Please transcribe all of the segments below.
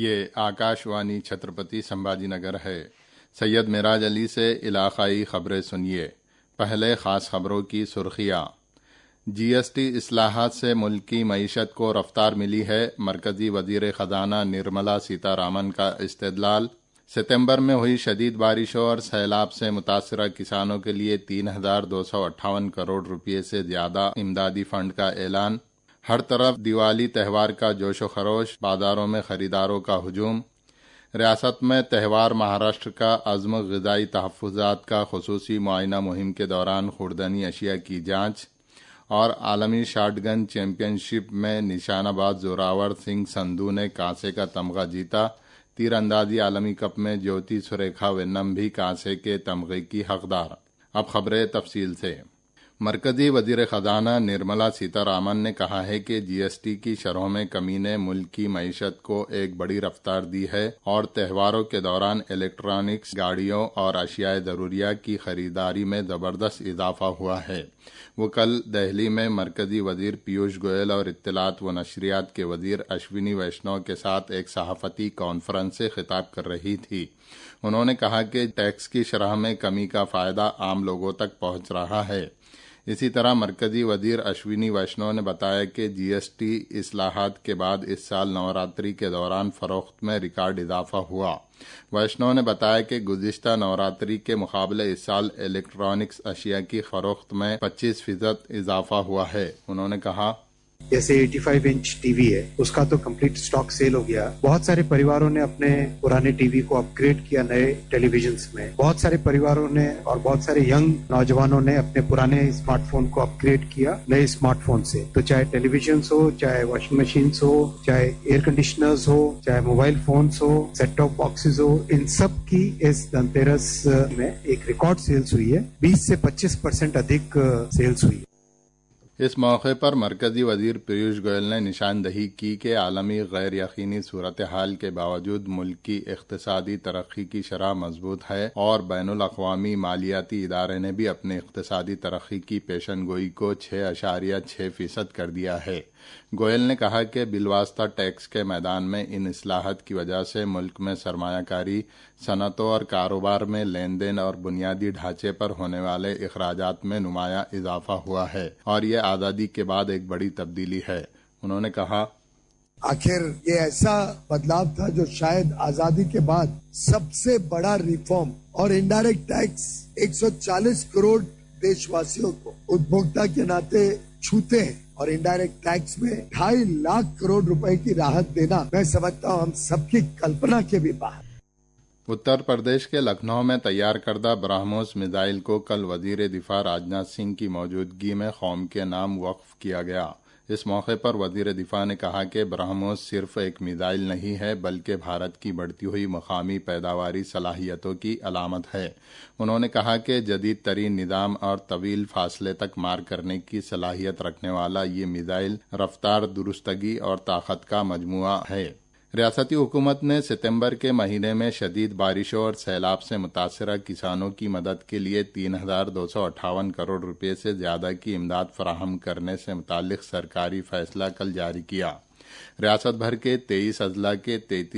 یہ آکاشوانی چھترپتی سمبھاجی نگر ہے۔ سید معراج علی سے علاقائی خبریں سنیے۔ پہلے خاص خبروں کی سرخیاں۔ جی ایس ٹی اصلاحات سے ملک کی معیشت کو رفتار ملی ہے، مرکزی وزیر خزانہ نرملا سیتا رامن کا استدلال۔ ستمبر میں ہوئی شدید بارشوں اور سیلاب سے متاثرہ کسانوں کے لیے 3,258 کروڑ روپے سے زیادہ امدادی فنڈ کا اعلان۔ ہر طرف دیوالی تہوار کا جوش و خروش، بازاروں میں خریداروں کا ہجوم۔ ریاست میں تہوار مہاراشٹر کا عزم، غذائی تحفظات کا خصوصی معائنہ مہم کے دوران خوردنی اشیاء کی جانچ۔ اور عالمی شاٹ گن چیمپئن شپ میں نشانہ باز زوراور سنگھ سندھو نے کانسے کا تمغہ جیتا۔ تیر اندازی عالمی کپ میں جیوتی سریکھا وینم بھی کانسے کے تمغے کی حقدار۔ اب خبریں تفصیل سے۔ مرکزی وزیر خزانہ نرملا سیتا رامن نے کہا ہے کہ جی ایس ٹی کی شرحوں میں کمی نے ملک کی معیشت کو ایک بڑی رفتار دی ہے اور تہواروں کے دوران الیکٹرانکس، گاڑیوں اور اشیاء ضروریہ کی خریداری میں زبردست اضافہ ہوا ہے۔ وہ کل دہلی میں مرکزی وزیر پیوش گوئل اور اطلاعات و نشریات کے وزیر اشونی ویشنو کے ساتھ ایک صحافتی کانفرنس سے خطاب کر رہی تھی۔ انہوں نے کہا کہ ٹیکس کی شرح میں کمی کا فائدہ عام لوگوں تک پہنچ رہا ہے۔ اسی طرح مرکزی وزیر اشونی ویشنو نے بتایا کہ جی ایس ٹی اصلاحات کے بعد اس سال نوراتری کے دوران فروخت میں ریکارڈ اضافہ ہوا۔ ویشنو نے بتایا کہ گزشتہ نوراتری کے مقابلے اس سال الیکٹرانکس اشیاء کی فروخت میں 25% اضافہ ہوا ہے۔ انہوں نے کہا، جیسے 85 انچ ٹی وی ہے، اس کا تو کمپلیٹ سٹاک سیل ہو گیا۔ بہت سارے پریواروں نے اپنے پرانے ٹی وی کو اپ گریڈ کیا نئے ٹیلی ویژنز میں۔ بہت سارے پریواروں نے اور بہت سارے ینگ نوجوانوں نے اپنے پرانے اسمارٹ فون کو اپ گریڈ کیا نئے اسمارٹ فون سے۔ تو چاہے ٹیلی ویژنز ہو، چاہے واشنگ مشینز ہو، چاہے ایئر کنڈیشنرز ہو، چاہے موبائل فونز ہو، سیٹ ٹاپ باکسز ہو، ان سب کی اس دھنتیرس میں ایک ریکارڈ سیلز ہوئی ہے۔ 20 سے 25% ادھک سیلز ہوئی ہے۔ اس موقع پر مرکزی وزیر پیوش گوئل نے نشاندہی کی کہ عالمی غیر یقینی صورتحال کے باوجود ملک کی اقتصادی ترقی کی شرح مضبوط ہے اور بین الاقوامی مالیاتی ادارے نے بھی اپنی اقتصادی ترقی کی پیشن گوئی کو 6.6% کر دیا ہے۔ گوئل نے کہا کہ بالواسطہ ٹیکس کے میدان میں ان اصلاحات کی وجہ سے ملک میں سرمایہ کاری، صنعتوں اور کاروبار میں لین دین اور بنیادی ڈھانچے پر ہونے والے اخراجات میں نمایاں اضافہ ہوا ہے اور یہ آزادی کے بعد ایک بڑی تبدیلی ہے۔ انہوں نے کہا، آخر یہ ایسا بدلاؤ تھا جو شاید آزادی کے بعد سب سے بڑا ریفارم، اور انڈائریکٹ ٹیکس 140 کروڑ دیش واسیوں کو اپبھوکتا کے ناطے چھوتے ہیں اور انڈائریکٹ ٹیکس میں 2.5 لاکھ کروڑ روپے کی راحت دینا میں سمجھتا ہوں ہم سب کی کلپنا کے بھی باہر۔ اتر پردیش کے لکھنؤ میں تیار کردہ برہموس میزائل کو کل وزیر دفاع راجناتھ سنگھ کی موجودگی میں قوم کے نام وقف کیا گیا۔ اس موقع پر وزیر دفاع نے کہا کہ برہموس صرف ایک میزائل نہیں ہے بلکہ بھارت کی بڑھتی ہوئی مقامی پیداواری صلاحیتوں کی علامت ہے۔ انہوں نے کہا کہ جدید ترین نظام اور طویل فاصلے تک مار کرنے کی صلاحیت رکھنے والا یہ میزائل رفتار، درستگی اور طاقت کا مجموعہ ہے۔ ریاستی حکومت نے ستمبر کے مہینے میں شدید بارشوں اور سیلاب سے متاثرہ کسانوں کی مدد کے لیے 3,258 کروڑ روپے سے زیادہ کی امداد فراہم کرنے سے متعلق سرکاری فیصلہ کل جاری کیا۔ ریاست بھر کے 23 اضلاع کے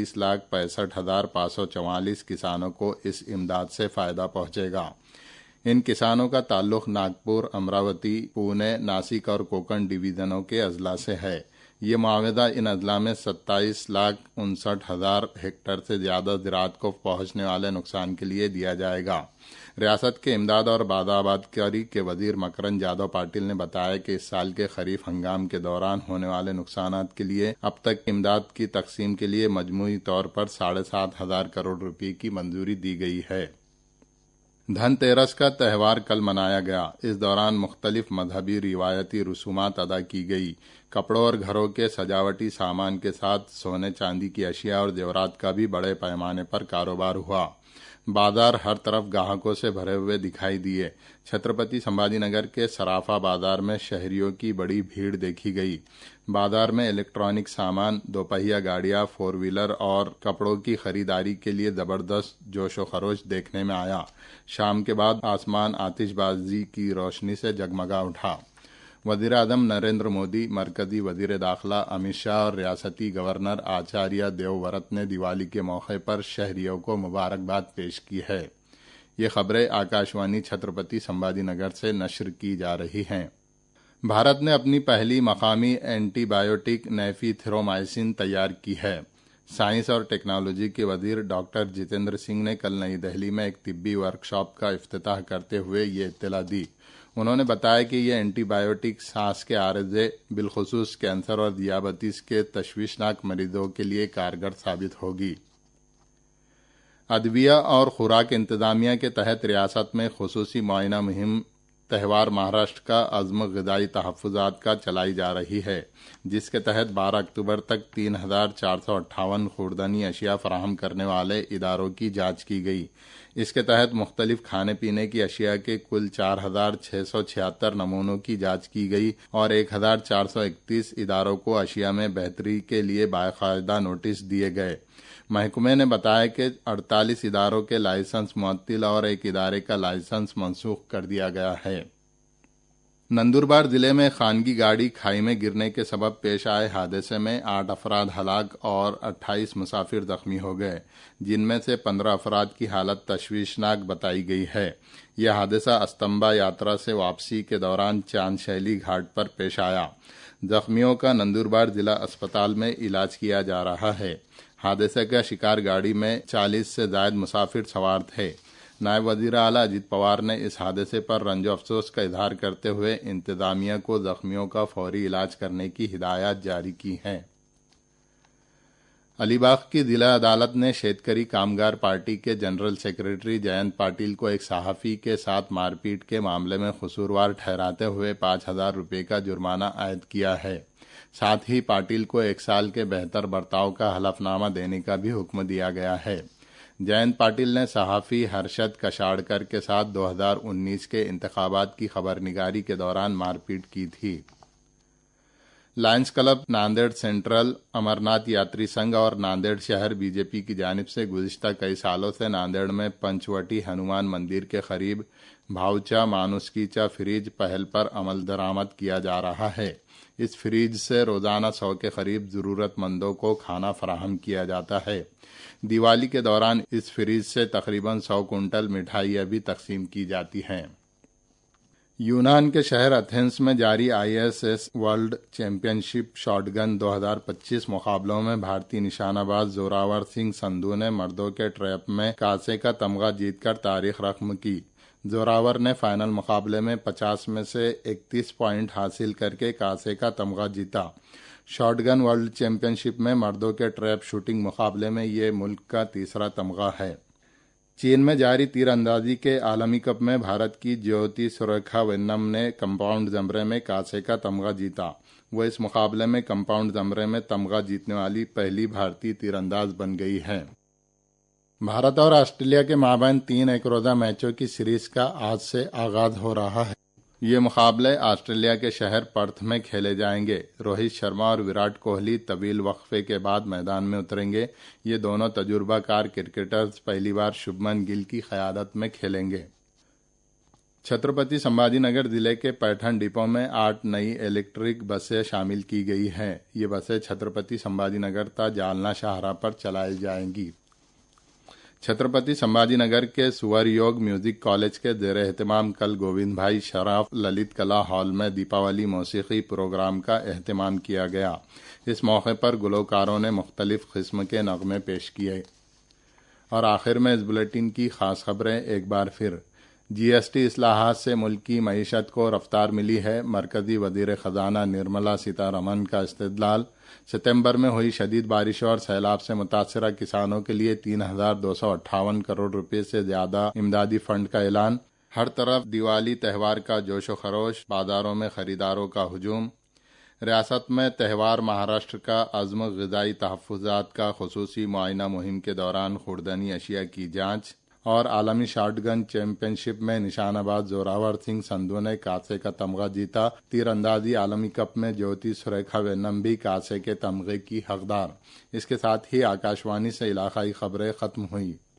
33,65,544 کسانوں کو اس امداد سے فائدہ پہنچے گا۔ ان کسانوں کا تعلق ناگپور، امراوتی، پونے، ناسک اور کوکن ڈویژنوں کے اضلاع سے ہے۔ یہ معاوضہ ان اضلاع میں 27,59,000 ہیکٹر سے زیادہ زراعت کو پہنچنے والے نقصان کے لیے دیا جائے گا۔ ریاست کے امداد اور بادآبادکاری کے وزیر مکرند جادو پاٹل نے بتایا کہ اس سال کے خریف ہنگام کے دوران ہونے والے نقصانات کے لیے اب تک امداد کی تقسیم کے لیے مجموعی طور پر 7,500 کروڑ روپے کی منظوری دی گئی ہے۔ دھن تیرس کا تہوار کل منایا گیا۔ اس دوران مختلف مذہبی روایتی رسومات ادا کی گئی۔ کپڑوں اور گھروں کے سجاوٹی سامان کے ساتھ سونے چاندی کی اشیاء اور زیورات کا بھی بڑے پیمانے پر کاروبار ہوا۔ بازار ہر طرف گاہکوں سے بھرے ہوئے دکھائی دیے۔ چھترپتی سمبھاجی نگر کے صرافہ بازار میں شہریوں کی بڑی بھیڑ دیکھی گئی۔ بازار میں الیکٹرانک سامان، دوپہیہ گاڑیاں، 4 ویلر اور کپڑوں کی خریداری کے لیے زبردست جوش و خروش دیکھنے میں آیا۔ شام کے بعد آسمان آتش بازی کی روشنی سے جگمگا اٹھا۔ वजीर आजम नरेंद्र मोदी, मरकजी वजीर दाखिला अमित शाह और रियासती गवर्नर आचार्य देवव्रत ने दिवाली के मौके पर शहरियों को मुबारकबाद पेश की है। ये खबरें आकाशवाणी छत्रपति संभाजीनगर से नश्र की जा रही हैं। भारत ने अपनी पहली मकामी एंटीबायोटिक नेफीथ्रोमाइसिन तैयार की है। साइंस और टेक्नोलॉजी के वजीर डॉक्टर जितेंद्र सिंह ने कल नई दिल्ली में एक तिब्बी वर्कशॉप का इफ्तिताह करते हुए ये इत्तला दी। उन्होंने बताया कि ये एंटीबायोटिक सांस के आरजे, बिलखुसूस कैंसर और दियाबतीस के तशवीशनाक मरीजों के लिए कारगर साबित होगी। अदविया और खुराक इंतजामिया के तहत रियासत में खुसूसी मुआयना मुहिम त्यौहार महाराष्ट्र का अज़्म ग़िज़ाई तहफ़्फ़ुज़ात का चलाई जा रही है, जिसके तहत 12 अक्टूबर तक 3,458 खुर्दनी अशिया फराहम करने वाले इदारों की जांच की गई। इसके तहत मुख्तलिफ खाने पीने की अशिया के कुल 4,676 नमूनों की जांच की गई और 1,431 इदारों को अशिया में बेहतरी के लिए बाकायदा नोटिस दिए गए। महकमे ने बताया कि 48 इदारों के लाइसेंस मुअत्तिल और एक इदारे का लाइसेंस मनसूख कर दिया गया है। नंदुरबार जिले में खानगी गाड़ी खाई में गिरने के सबब पेश आए हादसे में 8 अफराद हलाक और 28 मुसाफिर जख्मी हो गए, जिनमें से 15 अफराद की हालत तशवीशनाक बताई गई है। यह हादसा अस्तंबा यात्रा से वापसी के दौरान चांदशैली घाट पर पेश आया। जख्मियों का नंदुरबार जिला अस्पताल में इलाज किया जा रहा है। हादसे का शिकार गाड़ी में 40 से ज्यादा मुसाफिर सवार थे। नायब वजीर आला अजित पवार ने इस हादसे पर रंजो अफसोस का इजहार करते हुए इंतजामिया को जख्मियों का फौरी इलाज करने की हिदायत जारी की है। अलीबाग की जिला अदालत ने शेतकरी कामगार पार्टी के जनरल सेक्रेटरी जयंत पाटिल को एक सहाफ़ी के साथ मारपीट के मामले में कसूरवार ठहराते हुए 5,000 रुपये का जुर्माना आयद किया है। साथ ही पाटिल को 1 साल के बेहतर बर्ताव का हलफनामा देने का भी हुक्म दिया गया है। जयंत पाटिल ने सहाफ़ी हर्षद कशाड़कर के साथ 2019 के इंतखाबात की खबरनिगारी के दौरान मारपीट की थी। Lions Club Nanded Central, Amarnath यात्री संघ और नांदेड़ शहर बीजेपी की जानिब से गुज़िश्ता कई सालों से नांदेड़ में पंचवटी हनुमान मंदिर के करीब भाऊचा मानुसकीचा फ्रिज पहल पर अमल दरामद किया जा रहा है। इस फ्रिज से रोजाना 100 के करीब जरूरतमंदों को खाना फराहम किया जाता है। दिवाली के दौरान इस फ्रिज से तकरीबन 100 कुंटल मिठाइयाँ भी तकसीम की जाती हैं। यूनान के शहर एथेंस में जारी ISS वर्ल्ड चैंपियनशिप शॉटगन 2025 मुकाबलों में भारतीय निशानाबाज जोरावर सिंह संधू ने मर्दों के ट्रैप में कांसे का तमगा जीतकर तारीख रकम की। जोरावर ने फाइनल मुकाबले में 50 में से 31 पॉइंट हासिल करके कांसे का तमगा जीता। शॉटगन वर्ल्ड चैंपियनशिप में मर्दों के ट्रैप शूटिंग मुकाबले में ये मुल्क का तीसरा तमगा है। चीन में जारी तीरंदाजी के आलमी कप में भारत की ज्योति सुरेखा वेन्नम ने कंपाउंड जमरे में कांसे का तमगा जीता। वो इस मुकाबले में कंपाउंड जमरे में तमगा जीतने वाली पहली भारतीय तीरंदाज बन गई है। भारत और ऑस्ट्रेलिया के माबैन 3 एक रोजा मैचों की सीरीज का आज से आगाज हो रहा है। ये मुकाबले ऑस्ट्रेलिया के शहर पर्थ में खेले जाएंगे। रोहित शर्मा और विराट कोहली तवील वक्फे के बाद मैदान में उतरेंगे। ये दोनों तजुर्बाकार क्रिकेटर्स पहली बार शुभमन गिल की क़यादत में खेलेंगे। छत्रपति संभाजीनगर जिले के पैठन डिपो में 8 नई इलेक्ट्रिक बसें शामिल की गई हैं। ये बसें छत्रपति संभाजीनगर ता जालना शाहरा पर चलाई जाएंगी। छत्रपति संभाजीनगर के सुवर योग म्यूजिक कॉलेज के ज़ेर एहतमाम कल गोविंद भाई शराफ ललित कला हॉल में दीपावली मौसीकी प्रोग्राम का एहतमाम किया गया। इस मौके पर गुलकारों ने मुख्तलिफ किस्म के नगमे पेश किए। और आखिर में इस बुलेटिन की खास खबरें एक बार फिर। GST इस्लाहात से मुल्क की मईशत को रफ्तार मिली है। मरकजी वजीर खजाना निर्मला सीतारमन का इस्तेदलाल। सितंबर में हुई शदीद बारिश और सैलाब से मुतासरा किसानों के लिए 3,258 करोड़ रुपए से ज्यादा इमदादी फंड का ऐलान। हर तरफ दिवाली त्यौहार का जोशो खरोश, बाजारों में खरीदारों का हुजूम। रियासत में त्यौहार महाराष्ट्र का अज़्म ग़िज़ाई तहफ़्फ़ुज़ात का खुसूसी मुआयना मुहिम के दौरान खुर्दनी अशिया की जांच। और आलमी शॉटगन चैंपियनशिप में निशानाबाज जोरावर सिंह संधू ने कांसे का तमगा जीता। तीरंदाजी आलमी कप में ज्योति सुरेखा वेन्नम भी कांसे के तमगे की हकदार। इसके साथ ही आकाशवाणी से इलाकाई खबरें खत्म हुई।